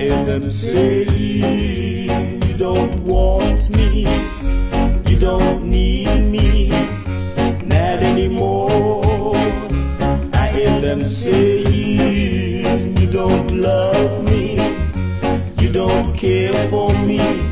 hear them say you don't want me, you don't need me, not anymore. I hear them say you don't love me, you don't care for me.